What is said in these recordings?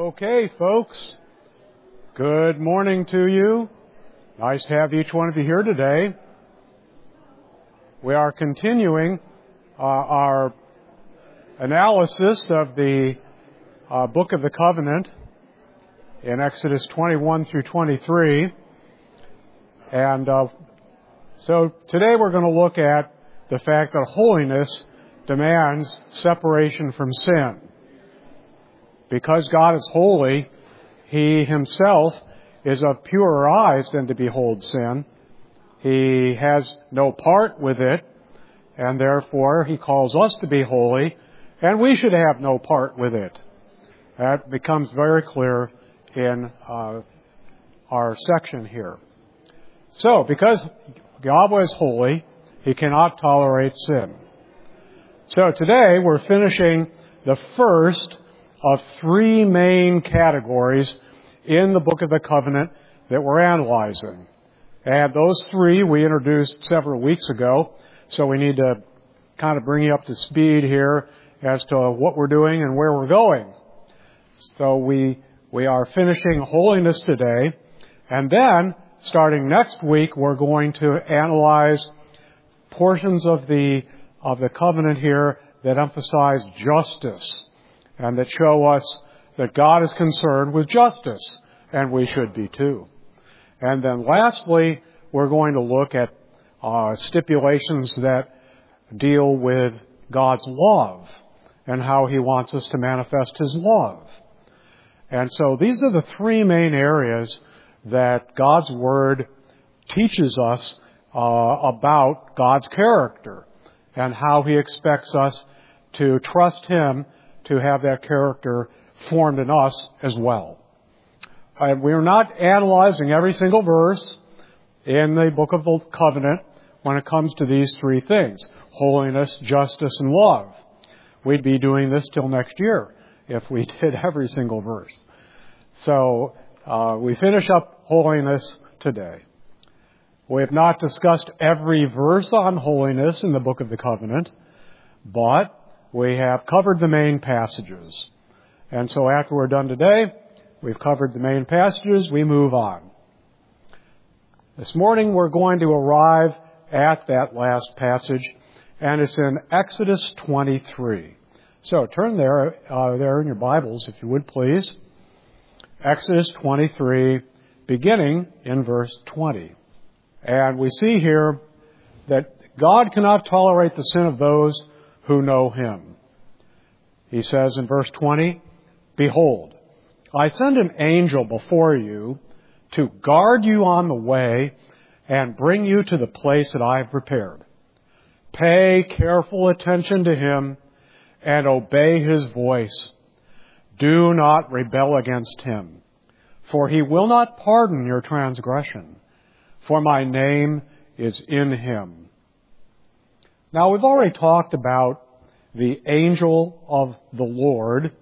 Okay, folks. Good morning to you. Nice to have each one of you here today. We are continuing our analysis of the Book of the Covenant in Exodus 21 through 23. And so today we're going to look at the fact that holiness demands separation from sin. Because God is holy, He Himself is of purer eyes than to behold sin. He has no part with it, and therefore He calls us to be holy, and we should have no part with it. That becomes very clear in our section here. So, because Yahweh is holy, He cannot tolerate sin. So today we're finishing the first of three main categories in the Book of the Covenant that we're analyzing. And those three we introduced several weeks ago, so we need to kind of bring you up to speed here as to what we're doing and where we're going. So we are finishing holiness today, and then starting next week we're going to analyze portions of the covenant here that emphasize justice and that show us that God is concerned with justice, and we should be too. And then lastly, we're going to look at stipulations that deal with God's love and how He wants us to manifest His love. And so these are the three main areas that God's Word teaches us about God's character and how He expects us to trust Him to have that character formed in us as well. We are not analyzing every single verse in the Book of the Covenant when it comes to these three things: holiness, justice, and love. We'd be doing this till next year if we did every single verse. So we finish up holiness today. We have not discussed every verse on holiness in the Book of the Covenant, but we have covered the main passages. And so after we're done today, we've covered the main passages, we move on. This morning we're going to arrive at that last passage, and it's in Exodus 23. So turn there in your Bibles, if you would please. Exodus 23, beginning in verse 20. And we see here that God cannot tolerate the sin of those who know Him. He says in verse 20, "Behold, I send an angel before you to guard you on the way and bring you to the place that I have prepared. Pay careful attention to him and obey his voice. Do not rebel against him, for he will not pardon your transgression, for my name is in him." Now, we've already talked about the angel of the Lord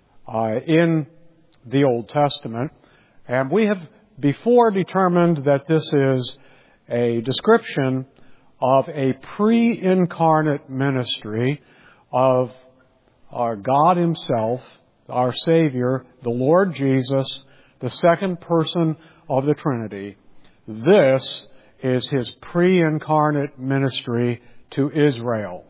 in the Old Testament, and we have before determined that this is a description of a pre-incarnate ministry of our God Himself, our Savior, the Lord Jesus, the second person of the Trinity. This is His pre-incarnate ministry to Israel.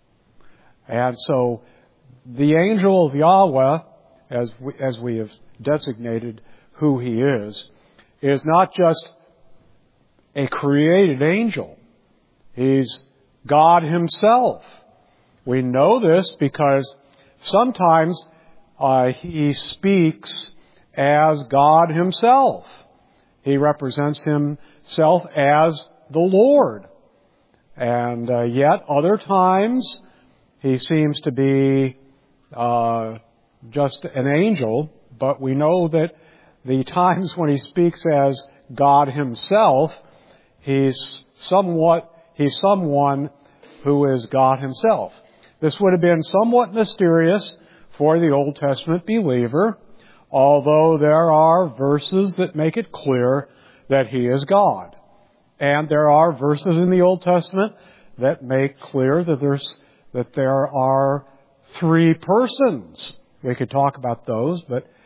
And so the angel of Yahweh, as we have designated who He is not just a created angel. He's God Himself. We know this because sometimes He speaks as God Himself. He represents Himself as the Lord. And yet other times He seems to be just an angel, but we know that the times when He speaks as God Himself, He's someone who is God Himself. This would have been somewhat mysterious for the Old Testament believer, although there are verses that make it clear that He is God. And there are verses in the Old Testament that make clear that there are three persons. We could talk about those, but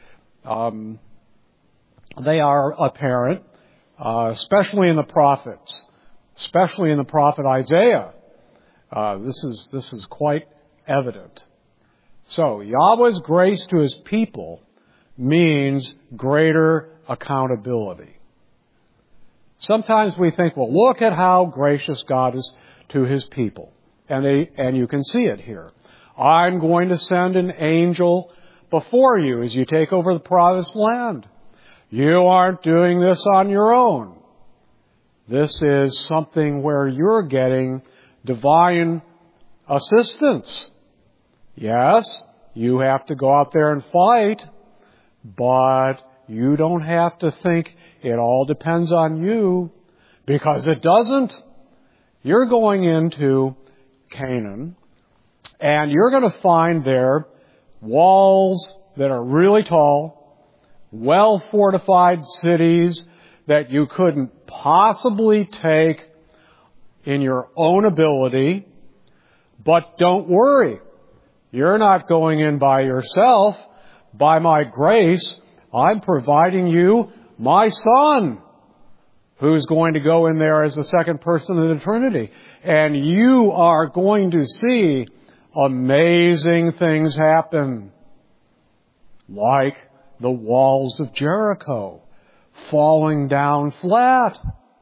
They are apparent, especially in the prophets, especially in the prophet Isaiah. This is quite evident. So, Yahweh's grace to His people means greater accountability. Sometimes we think, well, look at how gracious God is to His people. And you can see it here. I'm going to send an angel before you as you take over the promised land. You aren't doing this on your own. This is something where you're getting divine assistance. Yes, you have to go out there and fight, but you don't have to think it all depends on you, because it doesn't. You're going into Canaan, and you're going to find there walls that are really tall, well-fortified cities that you couldn't possibly take in your own ability. But don't worry. You're not going in by yourself. By my grace, I'm providing you my Son, who's going to go in there as the second person of the Trinity. And you are going to see amazing things happen, like the walls of Jericho falling down flat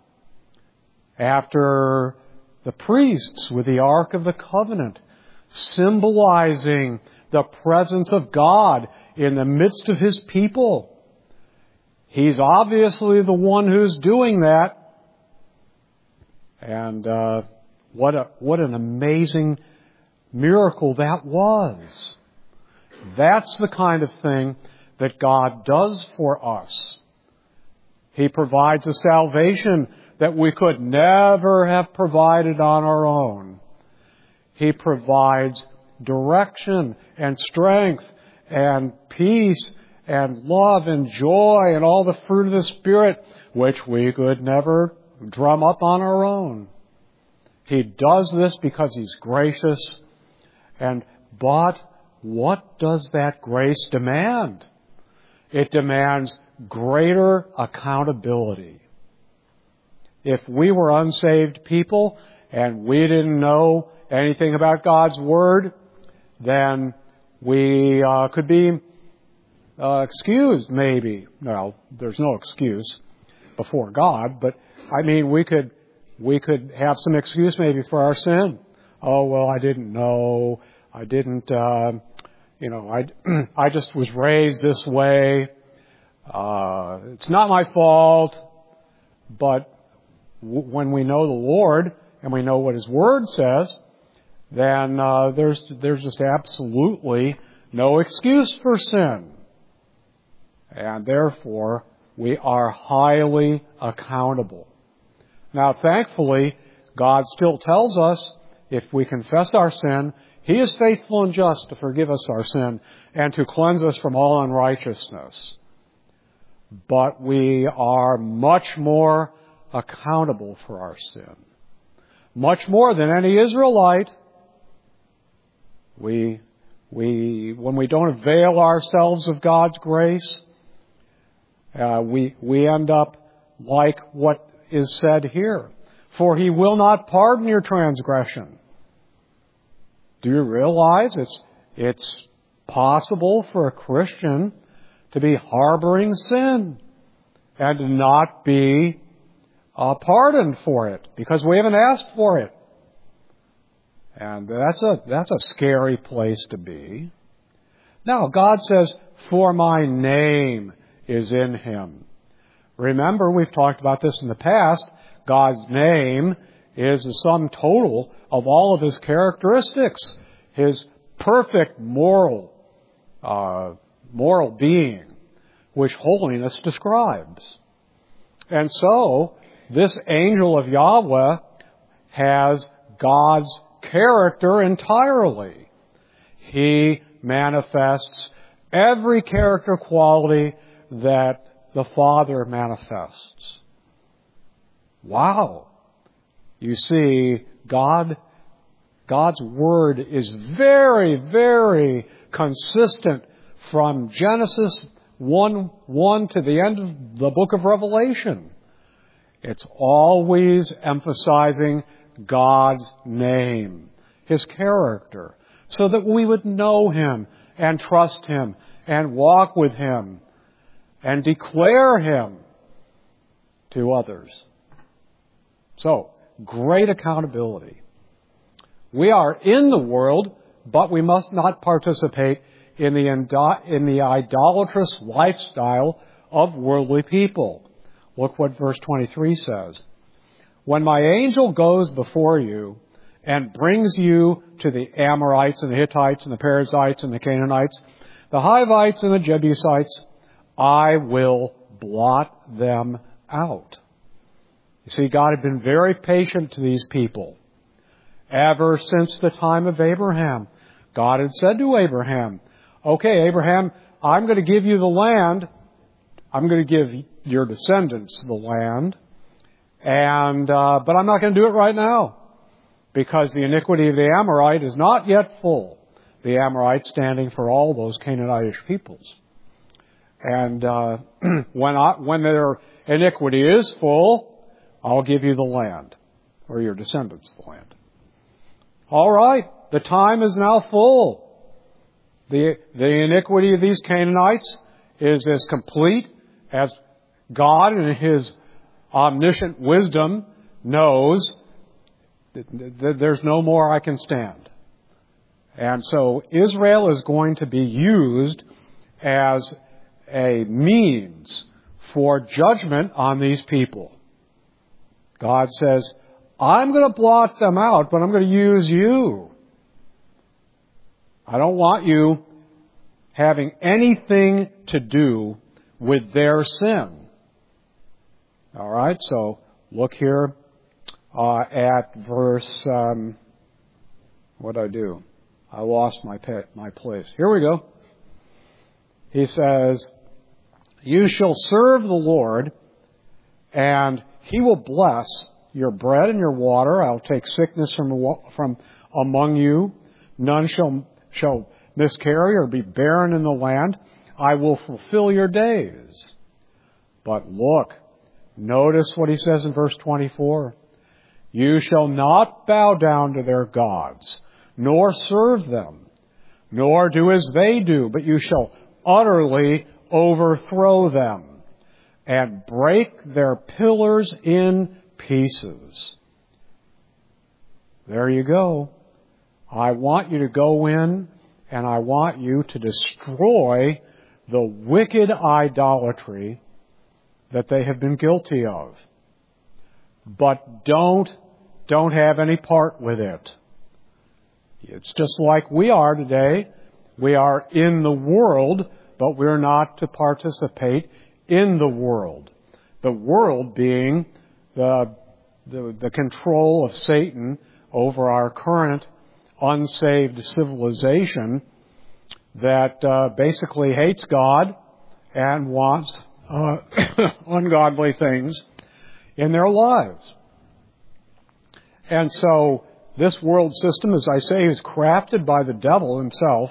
after the priests with the Ark of the Covenant, symbolizing the presence of God in the midst of His people. He's obviously the one who's doing that. And what an amazing miracle that was. That's the kind of thing that God does for us. He provides a salvation that we could never have provided on our own. He provides direction and strength and peace and love and joy and all the fruit of the Spirit, which we could never drum up on our own. He does this because He's gracious. But what does that grace demand? It demands greater accountability. If we were unsaved people and we didn't know anything about God's Word, then we could be excused, maybe. Well, there's no excuse before God, but I mean, we could have some excuse maybe for our sin. Oh, well, I didn't know. I didn't, I just was raised this way. It's not my fault. But when we know the Lord and we know what His Word says, then there's just absolutely no excuse for sin. And therefore, we are highly accountable. Now, thankfully, God still tells us if we confess our sin, He is faithful and just to forgive us our sin and to cleanse us from all unrighteousness. But we are much more accountable for our sin. Much more than any Israelite. When we don't avail ourselves of God's grace, we end up like what is said here. For He will not pardon your transgression. Do you realize it's possible for a Christian to be harboring sin and to not be pardoned for it because we haven't asked for it? And that's a scary place to be. Now, God says, "For my name is in Him." Remember, we've talked about this in the past. God's name is the sum total of all of His characteristics, His perfect moral being, which holiness describes. And so, this angel of Yahweh has God's character entirely. He manifests every character quality that the Father manifests. Wow! You see, God's Word is very, very consistent from Genesis 1 to the end of the book of Revelation. It's always emphasizing God's name, His character, so that we would know Him and trust Him and walk with Him and declare Him to others. So, great accountability. We are in the world, but we must not participate in the idolatrous lifestyle of worldly people. Look what verse 23 says. When my angel goes before you and brings you to the Amorites and the Hittites and the Perizzites and the Canaanites, the Hivites and the Jebusites, I will blot them out. You see, God had been very patient to these people. Ever since the time of Abraham, God had said to Abraham, okay, Abraham, I'm going to give you the land. I'm going to give your descendants the land. But I'm not going to do it right now, because the iniquity of the Amorite is not yet full. The Amorite standing for all those Canaanitish peoples. And when their iniquity is full, I'll give you the land, or your descendants the land. All right, the time is now full. The iniquity of these Canaanites is as complete as God in His omniscient wisdom knows that there's no more I can stand. And so Israel is going to be used as a means for judgment on these people. God says, I'm going to blot them out, but I'm going to use you. I don't want you having anything to do with their sin. All right, so look here at verse, what did I do? I lost my place. Here we go. He says, you shall serve the Lord, and He will bless your bread and your water. I'll take sickness from among you. None shall miscarry or be barren in the land. I will fulfill your days. But look, notice what He says in verse 24. You shall not bow down to their gods, nor serve them, nor do as they do, but you shall utterly overthrow them and break their pillars in pieces. There you go. I want you to go in and I want you to destroy the wicked idolatry that they have been guilty of. But don't have any part with it. It's just like we are today. We are in the world, but we're not to participate in the world. The world being the control of Satan over our current unsaved civilization that basically hates God and wants ungodly things in their lives. And so this world system, as I say, is crafted by the devil himself.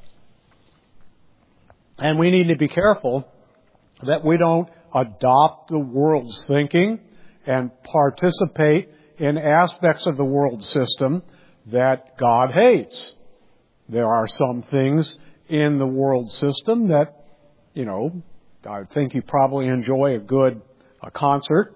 And we need to be careful that we don't adopt the world's thinking and participate in aspects of the world system that God hates. There are some things in the world system that, I think you probably enjoy a concert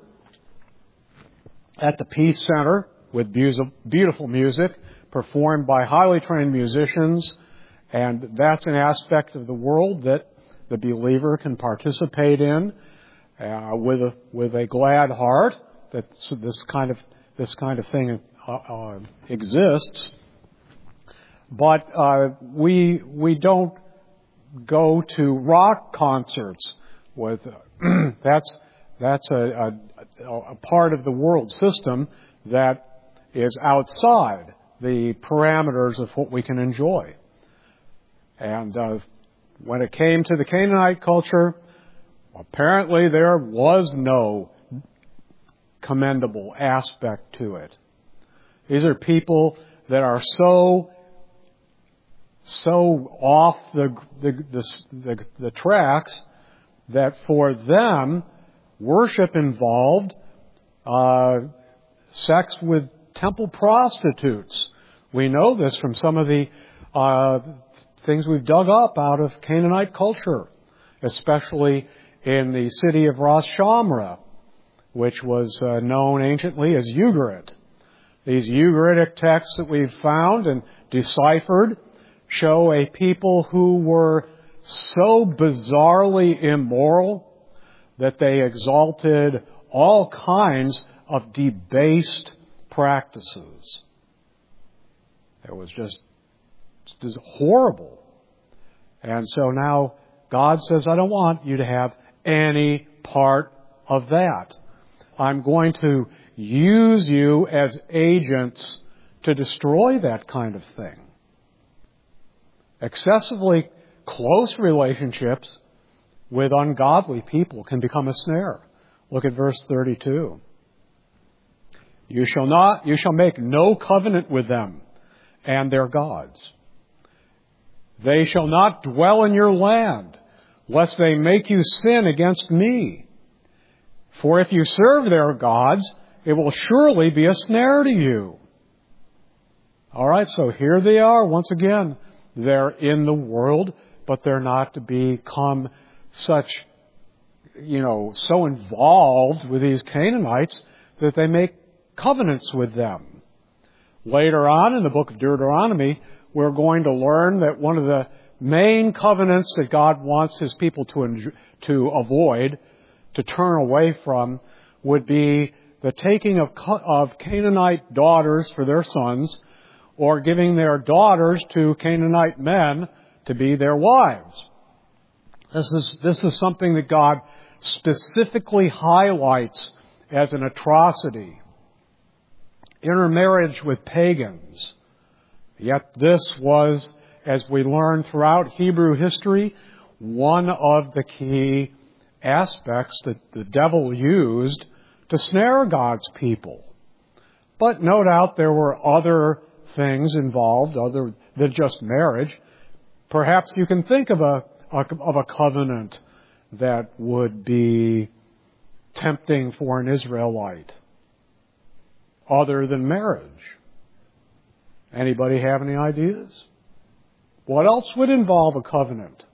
at the Peace Center with beautiful music performed by highly trained musicians. And that's an aspect of the world that the believer can participate in with a glad heart that this kind of thing exists. But we don't go to rock concerts with that's a part of the world system that is outside the parameters of what we can enjoy. And when it came to the Canaanite culture, apparently there was no commendable aspect to it. These are people that are so off the tracks that for them, worship involved sex with temple prostitutes. We know this from some of the things we've dug up out of Canaanite culture, especially in the city of Ras Shamra, which was known anciently as Ugarit. These Ugaritic texts that we've found and deciphered show a people who were so bizarrely immoral that they exalted all kinds of debased practices. It was just horrible. And so now God says, I don't want you to have any part of that. I'm going to use you as agents to destroy that kind of thing. Excessively close relationships with ungodly people can become a snare. Look at verse 32. You shall make no covenant with them and their gods. They shall not dwell in your land, lest they make you sin against me. For if you serve their gods, it will surely be a snare to you. All right, so here they are once again. They're in the world, but they're not to become such, so involved with these Canaanites that they make covenants with them. Later on in the book of Deuteronomy, we're going to learn that one of the main covenants that God wants His people to avoid, to turn away from, would be the taking of Canaanite daughters for their sons, or giving their daughters to Canaanite men to be their wives. This is something that God specifically highlights as an atrocity. Intermarriage with pagans. Yet this was, as we learn throughout Hebrew history, one of the key aspects that the devil used to snare God's people. But no doubt there were other things involved other than just marriage. Perhaps you can think of a covenant that would be tempting for an Israelite other than marriage. Anybody have any ideas? What else would involve a covenant?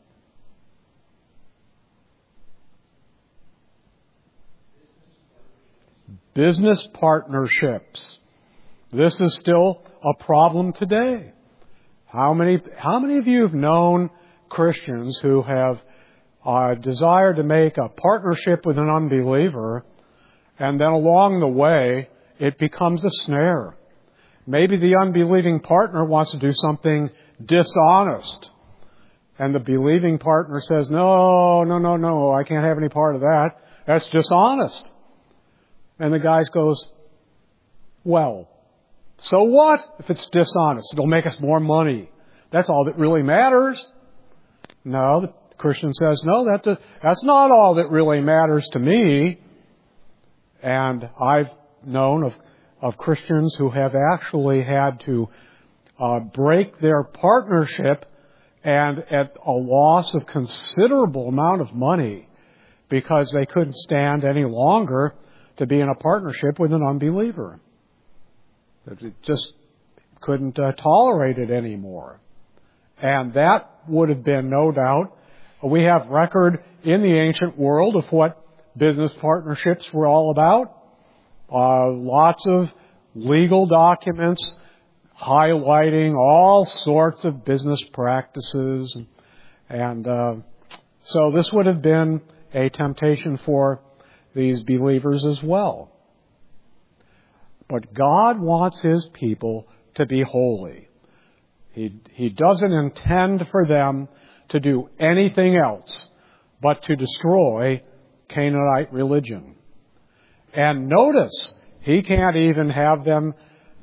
Business partnerships. This is still a problem today. How many of you have known Christians who have desired to make a partnership with an unbeliever, and then along the way it becomes a snare? Maybe the unbelieving partner wants to do something dishonest, and the believing partner says, no, I can't have any part of that. That's dishonest. And the guy goes, well, so what if it's dishonest? It'll make us more money. That's all that really matters. No, the Christian says, no, that's not all that really matters to me. And I've known of Christians who have actually had to break their partnership and at a loss of considerable amount of money because they couldn't stand any longer to be in a partnership with an unbeliever. It just couldn't tolerate it anymore. And that would have been, no doubt, we have record in the ancient world of what business partnerships were all about. Lots of legal documents highlighting all sorts of business practices. And so this would have been a temptation for these believers as well. But God wants His people to be holy. He doesn't intend for them to do anything else but to destroy Canaanite religion. And notice, He can't even have them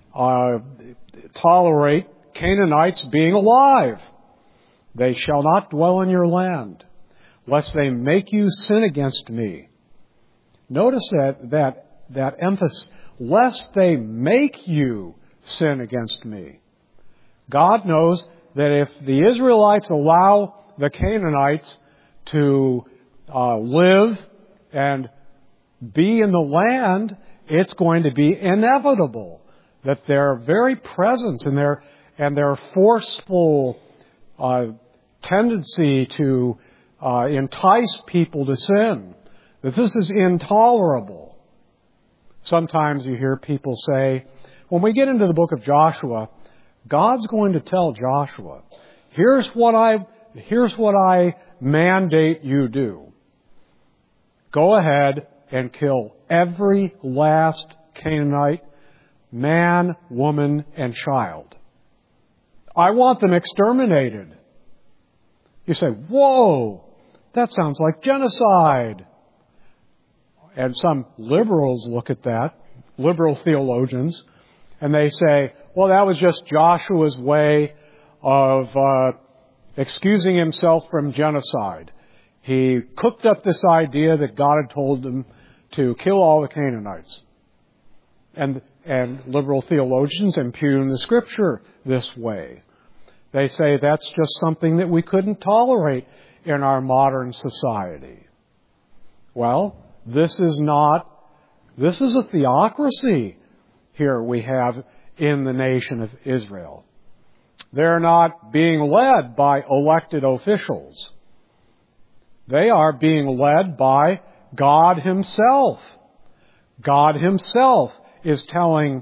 tolerate Canaanites being alive. They shall not dwell in your land, lest they make you sin against me. Notice that emphasis, lest they make you sin against me. God knows that if the Israelites allow the Canaanites to live and be in the land, it's going to be inevitable that their very presence and their forceful tendency to entice people to sin, that this is intolerable. Sometimes you hear people say, when we get into the book of Joshua, God's going to tell Joshua, here's what I mandate you do. Go ahead and kill every last Canaanite, man, woman, and child. I want them exterminated. You say, whoa, that sounds like genocide. And some liberals look at that, liberal theologians, and they say, well, that was just Joshua's way of excusing himself from genocide. He cooked up this idea that God had told him to kill all the Canaanites. And liberal theologians impugn the Scripture this way. They say that's just something that we couldn't tolerate in our modern society. Well, this is a theocracy here we have in the nation of Israel. They're not being led by elected officials. They are being led by God Himself. God Himself is telling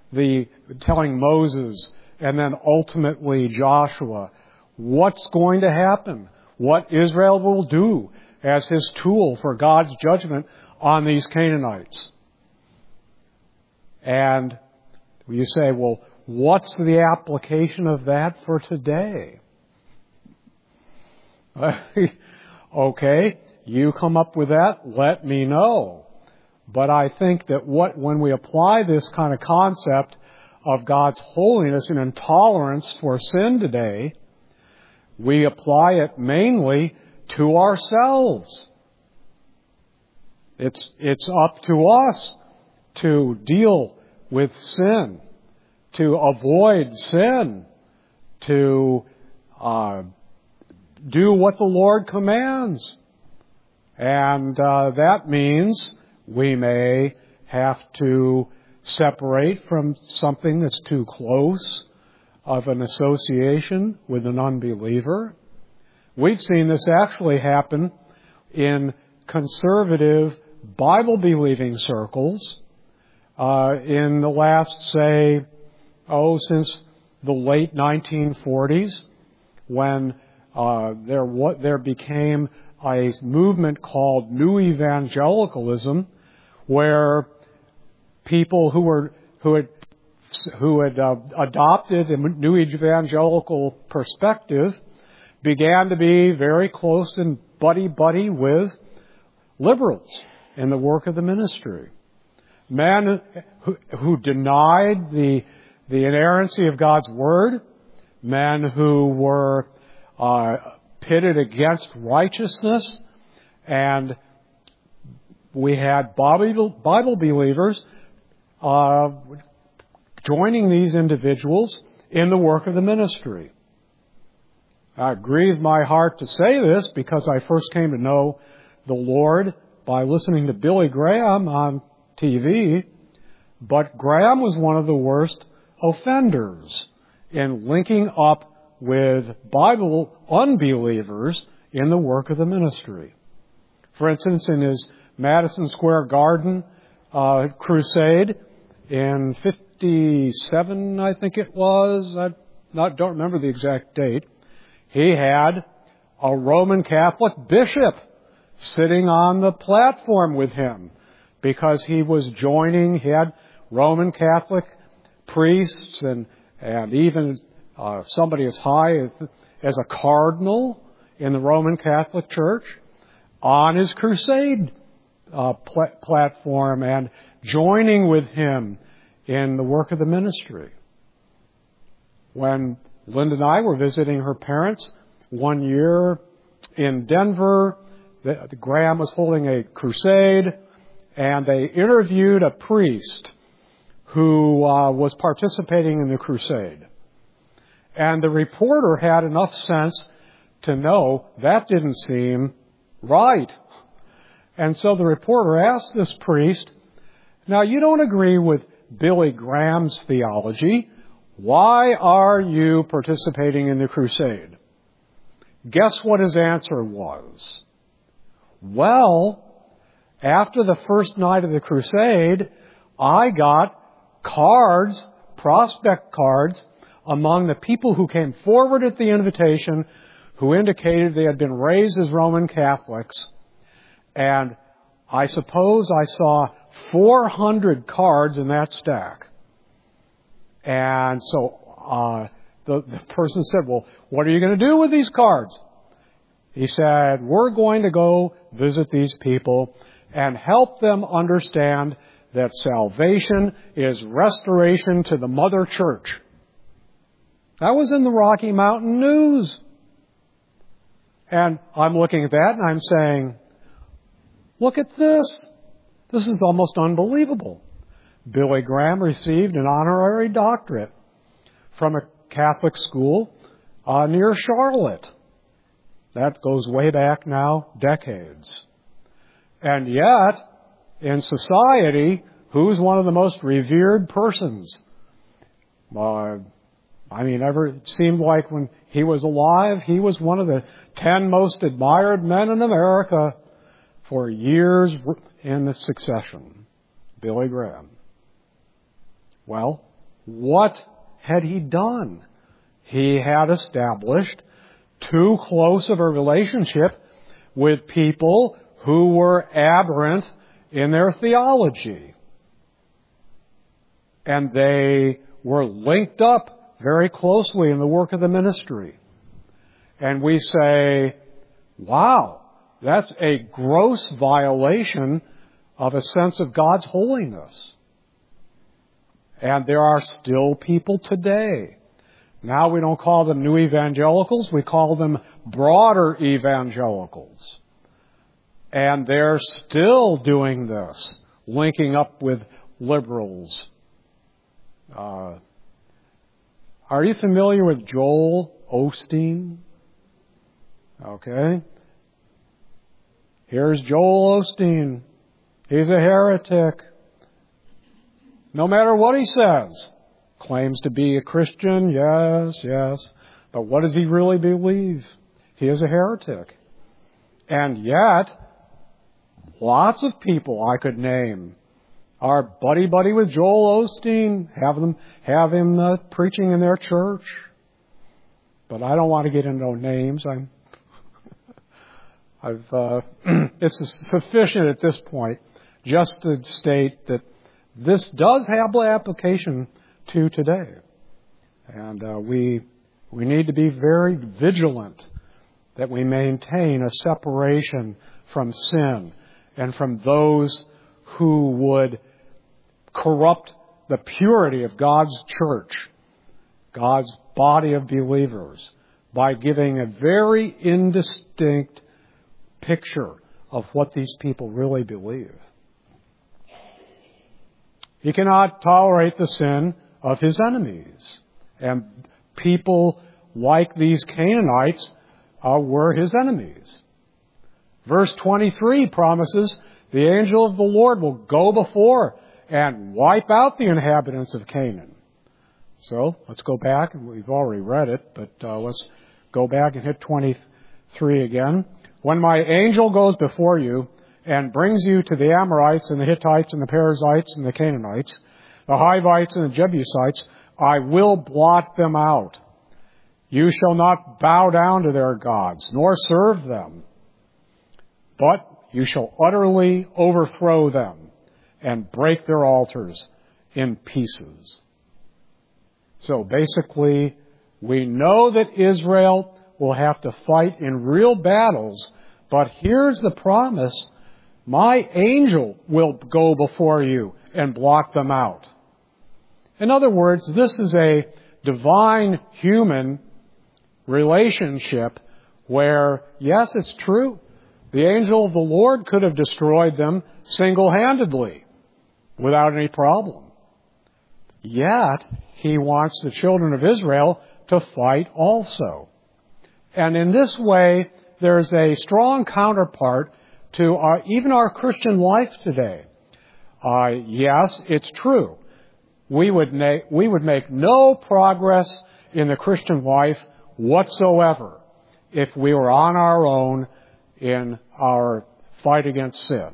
Moses and then ultimately Joshua what's going to happen, what Israel will do as His tool for God's judgment on these Canaanites. And you say, well, what's the application of that for today? Okay, you come up with that, let me know. But I think that when we apply this kind of concept of God's holiness and intolerance for sin today, we apply it mainly to ourselves. It's up to us to deal with sin, to avoid sin, to do what the Lord commands. And that means we may have to separate from something that's too close of an association with an unbeliever. We've seen this actually happen in conservative Bible-believing circles in the last, since the late 1940s, when there became a movement called New Evangelicalism, where people who had adopted a New Evangelical perspective began to be very close and buddy-buddy with liberals in the work of the ministry. Men who denied the inerrancy of God's Word, men who were pitted against righteousness, and we had Bible believers joining these individuals in the work of the ministry. It grieves my heart to say this because I first came to know the Lord by listening to Billy Graham on TV, but Graham was one of the worst offenders in linking up with Bible unbelievers in the work of the ministry. For instance, in his Madison Square Garden crusade in 57, I think it was, I don't remember the exact date, he had a Roman Catholic bishop sitting on the platform with him because he had Roman Catholic priests and even somebody as high as a cardinal in the Roman Catholic Church on his crusade platform and joining with him in the work of the ministry. When Linda and I were visiting her parents one year in Denver, Graham was holding a crusade, and they interviewed a priest who was participating in the crusade. And the reporter had enough sense to know that didn't seem right. And so the reporter asked this priest, now you don't agree with Billy Graham's theology. Why are you participating in the crusade? Guess what his answer was? Well, after the first night of the crusade, I got cards, prospect cards, among the people who came forward at the invitation who indicated they had been raised as Roman Catholics. And I suppose I saw 400 cards in that stack. And so the person said, well, what are you going to do with these cards? He said, we're going to go visit these people and help them understand that salvation is restoration to the Mother Church. That was in the Rocky Mountain News. And I'm looking at that and I'm saying, look at this. This is almost unbelievable. Billy Graham received an honorary doctorate from a Catholic school near Charlotte. That goes way back now, decades. And yet, in society, who's one of the most revered persons? It seemed like when he was alive, he was one of the 10 most admired men in America for years in succession. Billy Graham. Well, what had he done? He had established too close of a relationship with people who were aberrant in their theology. And they were linked up very closely in the work of the ministry. And we say, wow, that's a gross violation of a sense of God's holiness. And there are still people today. Now we don't call them new evangelicals, we call them broader evangelicals. And they're still doing this, linking up with liberals. Are you familiar with Joel Osteen? Okay. Here's Joel Osteen. He's a heretic. No matter what he says. Claims to be a Christian, yes. But what does he really believe? He is a heretic. And yet, lots of people I could name are buddy with Joel Osteen, have him preaching in their church. But I don't want to get into names. It's sufficient at this point just to state that this does have application to today. And we need to be very vigilant that we maintain a separation from sin and from those who would corrupt the purity of God's church, God's body of believers, by giving a very indistinct picture of what these people really believe. He cannot tolerate the sin of his enemies. And people like these Canaanites were his enemies. Verse 23 promises the angel of the Lord will go before and wipe out the inhabitants of Canaan. So let's go back, and we've already read it, but let's go back and hit 23 again. When my angel goes before you and brings you to the Amorites and the Hittites and the Perizzites and the Canaanites, the Hivites and the Jebusites, I will blot them out. You shall not bow down to their gods, nor serve them, but you shall utterly overthrow them and break their altars in pieces. So basically, we know that Israel will have to fight in real battles, but here's the promise: my angel will go before you and block them out. In other words, this is a divine-human relationship where, yes, it's true, the angel of the Lord could have destroyed them single-handedly without any problem. Yet, he wants the children of Israel to fight also. And in this way, there's a strong counterpart to even our Christian life today. Yes, it's true. We would make no progress in the Christian life whatsoever if we were on our own in our fight against sin.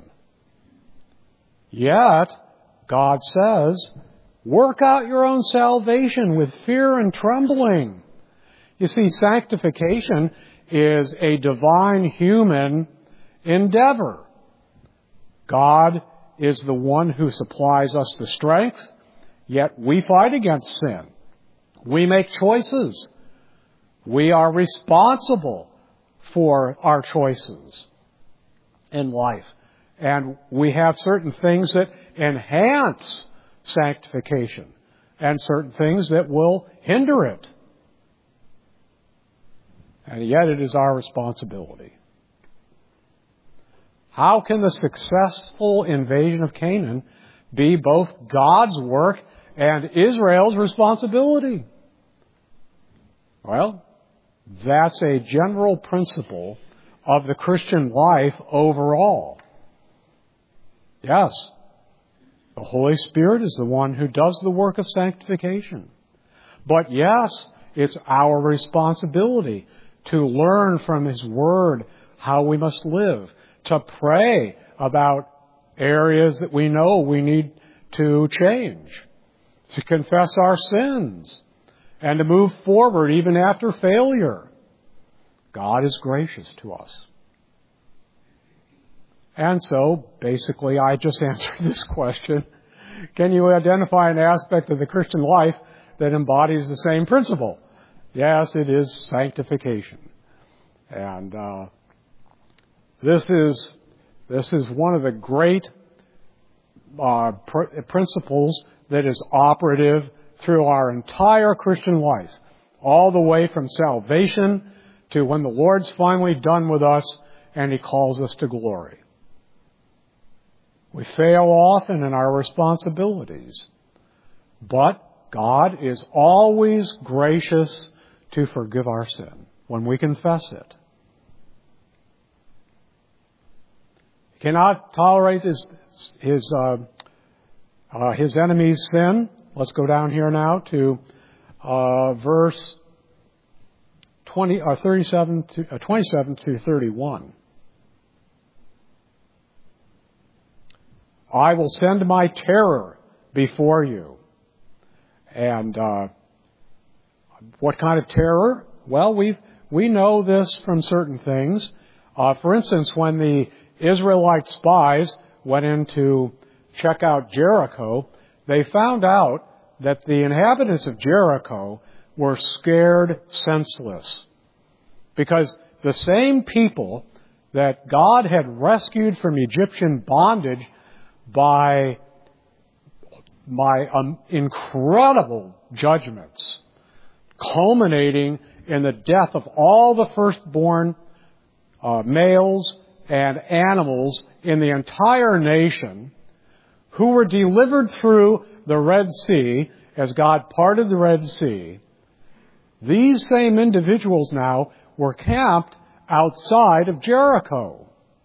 Yet, God says, work out your own salvation with fear and trembling. You see, sanctification is a divine human endeavor. God is the one who supplies us the strength, yet we fight against sin. We make choices. We are responsible for our choices in life. And we have certain things that enhance sanctification and certain things that will hinder it. And yet it is our responsibility. How can the successful invasion of Canaan be both God's work and Israel's responsibility? Well, that's a general principle of the Christian life overall. Yes, the Holy Spirit is the one who does the work of sanctification. But yes, it's our responsibility to learn from His Word how we must live, to pray about areas that we know we need to change, to confess our sins, and to move forward even after failure. God is gracious to us. And so, basically, I just answered this question. Can you identify an aspect of the Christian life that embodies the same principle? Yes, it is sanctification. And this is one of the great principles that is operative through our entire Christian life, all the way from salvation to when the Lord's finally done with us and He calls us to glory. We fail often in our responsibilities, but God is always gracious to forgive our sin when we confess it. He cannot tolerate his enemy's sin. Let's go down here now to verse 27 to 31. I will send my terror before you. And what kind of terror? Well, we know this from certain things. For instance, when the Israelite spies went in to check out Jericho, they found out that the inhabitants of Jericho were scared senseless. Because the same people that God had rescued from Egyptian bondage by my incredible judgments, culminating in the death of all the firstborn males and animals in the entire nation, who were delivered through the Red Sea as God parted the Red Sea. These same individuals now were camped outside of Jericho.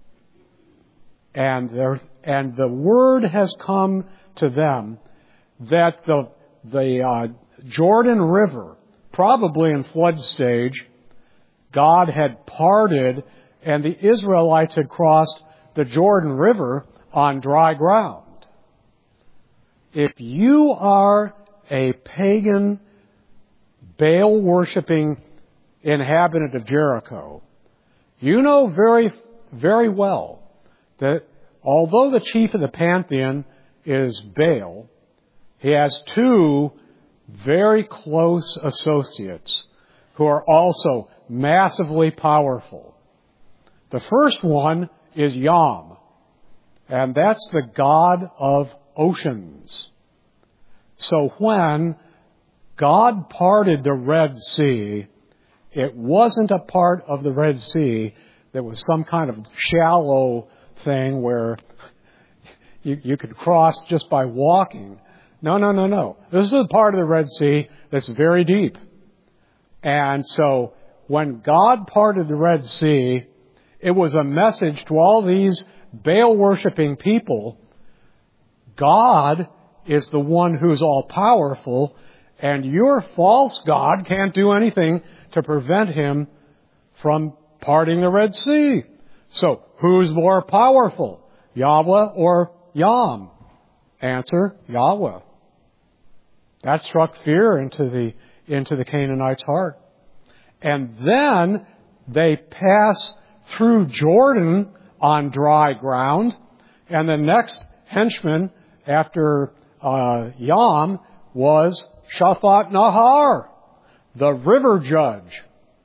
And the word has come to them that the Jordan River, probably in flood stage, God had parted and the Israelites had crossed the Jordan River on dry ground. If you are a pagan, Baal-worshipping inhabitant of Jericho, you know very, very well that although the chief of the pantheon is Baal, he has two very close associates who are also massively powerful. The first one is Yam, and that's the god of oceans. So when God parted the Red Sea, it wasn't a part of the Red Sea that was some kind of shallow thing where you could cross just by walking. No. This is a part of the Red Sea that's very deep. And so when God parted the Red Sea, It was a message to all these Baal-worshipping people. God is the one who's all-powerful, and your false god can't do anything to prevent him from parting the Red Sea. So, who's more powerful, Yahweh or Yam? Answer, Yahweh. That struck fear into the Canaanites' heart. And then they pass through Jordan on dry ground, and the next henchman after Yam was Shaphat Nahar, the river judge.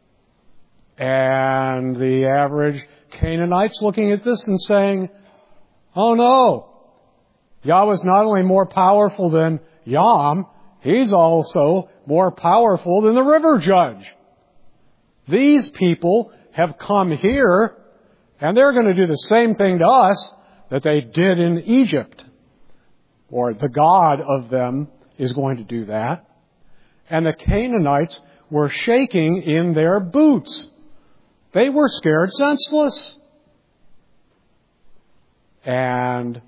And the average Canaanites looking at this and saying, oh no, Yahweh's not only more powerful than Yam, he's also more powerful than the river judge. These people have come here, and they're going to do the same thing to us that they did in Egypt. Or the God of them is going to do that. And the Canaanites were shaking in their boots. They were scared senseless. And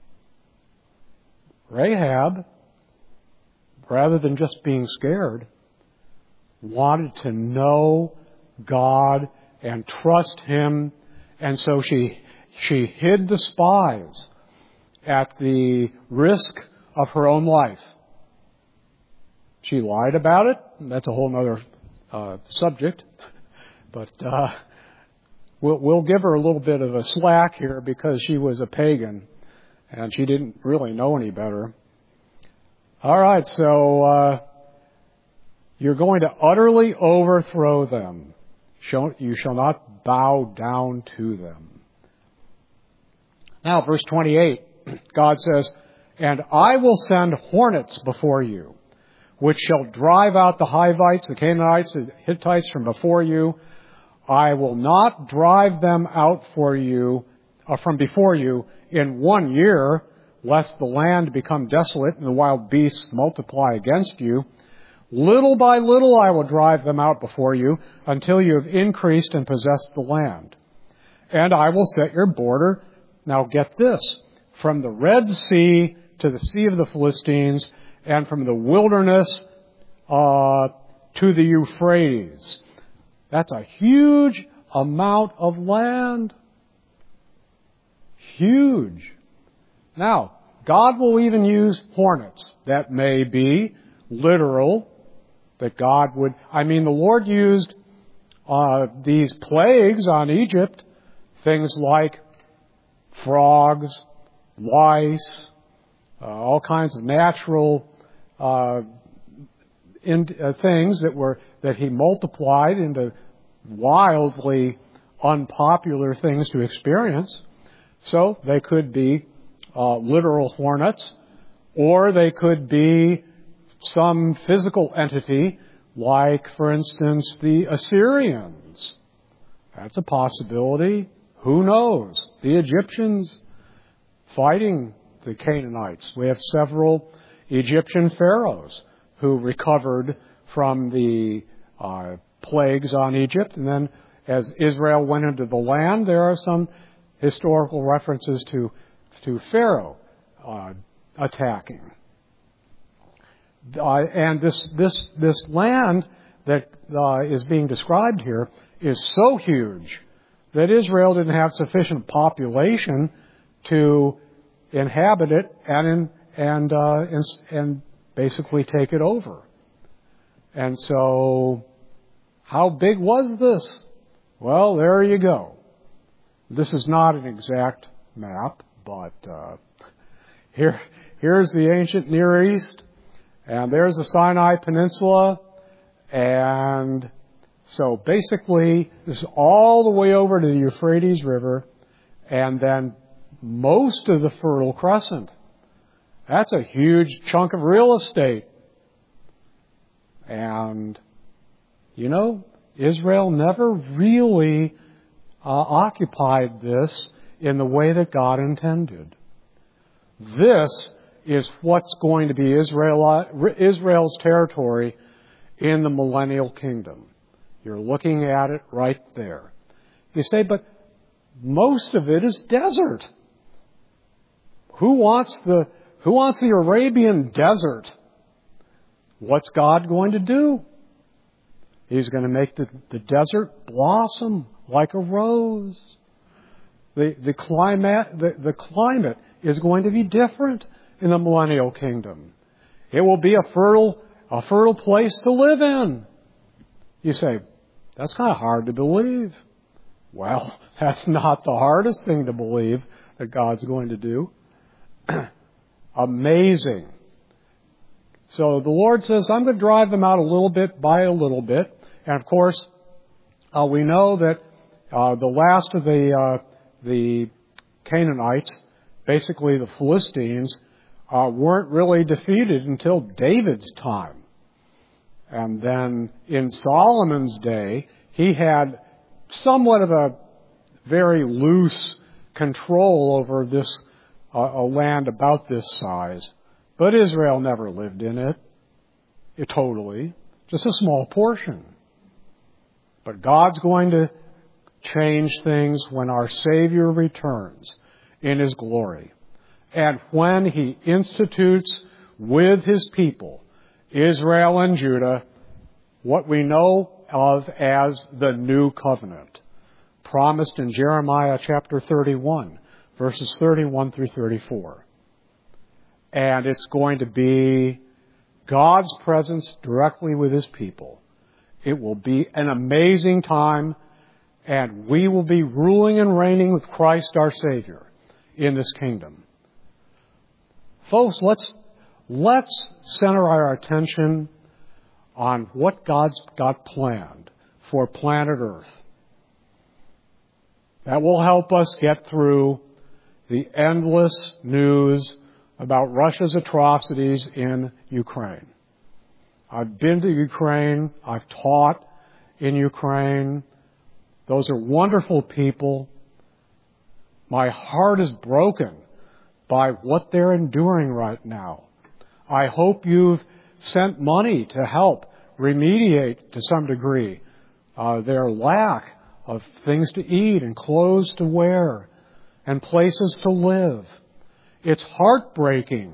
Rahab, rather than just being scared, wanted to know God and trust Him. And so she hid the spies at the risk of her own life. She lied about it. That's a whole other subject. But we'll give her a little bit of a slack here because she was a pagan and she didn't really know any better. All right, so you're going to utterly overthrow them. You shall not bow down to them. Now, verse 28, God says, and I will send hornets before you, which shall drive out the Hivites, the Canaanites, the Hittites from before you. I will not drive them out from before you in 1 year, lest the land become desolate and the wild beasts multiply against you. Little by little I will drive them out before you until you have increased and possessed the land. And I will set your border, now get this, from the Red Sea to the Sea of the Philistines, and from the wilderness to the Euphrates. That's a huge amount of land. Huge. Now, God will even use hornets. That may be literal, that God would... the Lord used these plagues on Egypt, things like frogs, lice, all kinds of natural things that He multiplied into wildly unpopular things to experience. So they could be literal hornets, or they could be some physical entity, like, for instance, the Assyrians. That's a possibility. Who knows? The Egyptians fighting the Canaanites. We have several Egyptian pharaohs who recovered from the plagues on Egypt. And then as Israel went into the land, there are some historical references to Pharaoh attacking. And this land that is being described here is so huge that Israel didn't have sufficient population to inhabit it and basically take it over. And so, how big was this? Well, there you go. This is not an exact map, but here's the ancient Near East, and there's the Sinai Peninsula, and so basically this is all the way over to the Euphrates River, and then most of the Fertile Crescent. That's a huge chunk of real estate. And, Israel never really occupied this in the way that God intended. This is what's going to be Israel's territory in the millennial kingdom. You're looking at it right there. You say, but most of it is desert. Who wants the Arabian desert? What's God going to do? He's going to make the desert blossom like a rose. The climate is going to be different in the millennial kingdom. It will be a fertile place to live in. You say, that's kind of hard to believe. Well, that's not the hardest thing to believe that God's going to do. Amazing. So the Lord says, I'm going to drive them out a little bit by a little bit. And of course, we know that the last of the Canaanites, basically the Philistines, weren't really defeated until David's time. And then in Solomon's day, he had somewhat of a very loose control over this a land about this size. But Israel never lived in it totally, just a small portion. But God's going to change things when our Savior returns in His glory. And when He institutes with His people, Israel and Judah, what we know of as the New Covenant, promised in Jeremiah chapter 31, verses 31 through 34. And it's going to be God's presence directly with His people. It will be an amazing time, and we will be ruling and reigning with Christ our Savior in this kingdom. Folks, let's center our attention on what God's got planned for planet Earth. That will help us get through the endless news about Russia's atrocities in Ukraine. I've been to Ukraine. I've taught in Ukraine. Those are wonderful people. My heart is broken by what they're enduring right now. I hope you've sent money to help remediate to some degree their lack of things to eat and clothes to wear and places to live. It's heartbreaking.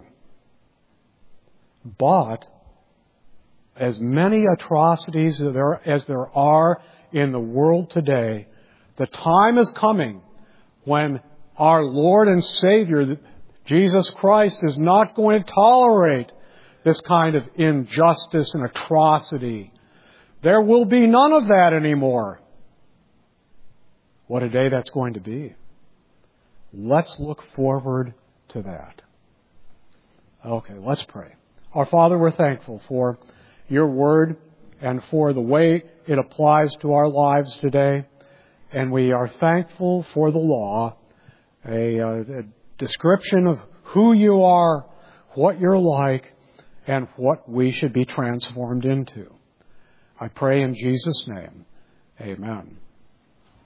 But as many atrocities as there are in the world today, the time is coming when our Lord and Savior, Jesus Christ, is not going to tolerate this kind of injustice and atrocity. There will be none of that anymore. What a day that's going to be. Let's look forward to that. Okay, let's pray. Our Father, we're thankful for Your Word and for the way it applies to our lives today. And we are thankful for the law, a description of who You are, what You're like, and what we should be transformed into. I pray in Jesus' name. Amen.